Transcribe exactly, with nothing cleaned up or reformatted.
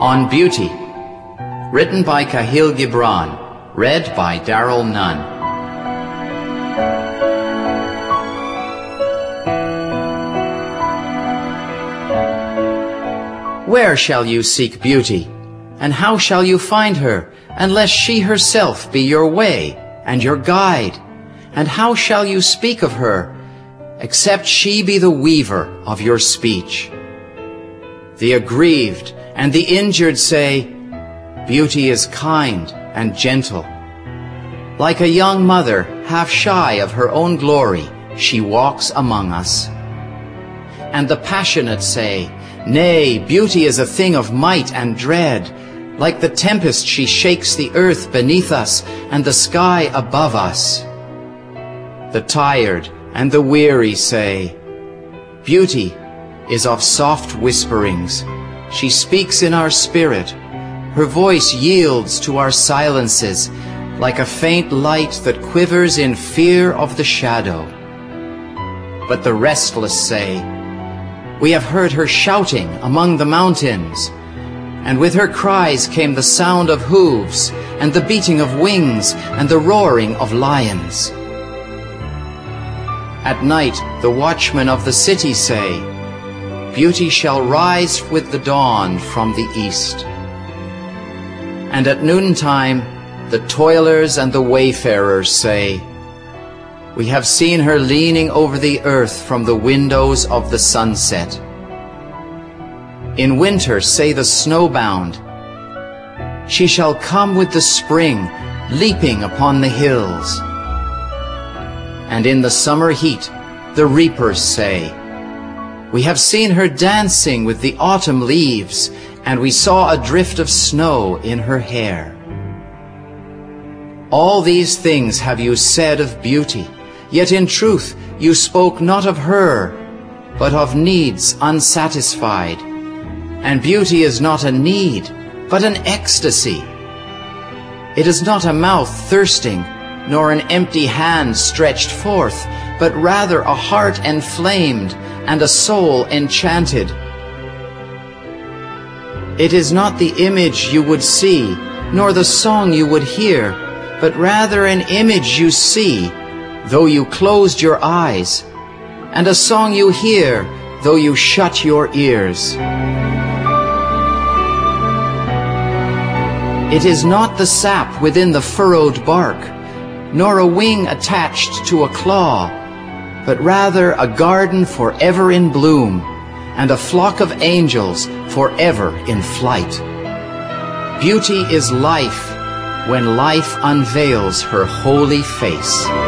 On Beauty, written by Kahil Gibran, read by Daryl Nunn. Where shall you seek beauty, and how shall you find her, unless she herself be your way and your guide? And how shall you speak of her, except she be the weaver of your speech? The aggrieved and the injured say, beauty is kind and gentle. Like a young mother, half shy of her own glory, she walks among us. And the passionate say, nay, beauty is a thing of might and dread. Like the tempest she shakes the earth beneath us and the sky above us. The tired and the weary say, beauty is of soft whisperings. She speaks in our spirit. Her voice yields to our silences, like a faint light that quivers in fear of the shadow. But the restless say, we have heard her shouting among the mountains, and with her cries came the sound of hooves, and the beating of wings, and the roaring of lions. At night the watchmen of the city say, beauty shall rise with the dawn from the east. And at noontime the toilers and the wayfarers say, we have seen her leaning over the earth from the windows of the sunset. In winter say the snowbound, she shall come with the spring, leaping upon the hills. And in the summer heat the reapers say, we have seen her dancing with the autumn leaves, and we saw a drift of snow in her hair. All these things have you said of beauty, yet in truth you spoke not of her, but of needs unsatisfied. And beauty is not a need, but an ecstasy. It is not a mouth thirsting, nor an empty hand stretched forth, but rather a heart enflamed and a soul enchanted. It is not the image you would see, nor the song you would hear, but rather an image you see, though you closed your eyes, and a song you hear, though you shut your ears. It is not the sap within the furrowed bark, nor a wing attached to a claw, but rather a garden forever in bloom, and a flock of angels forever in flight. Beauty is life when life unveils her holy face.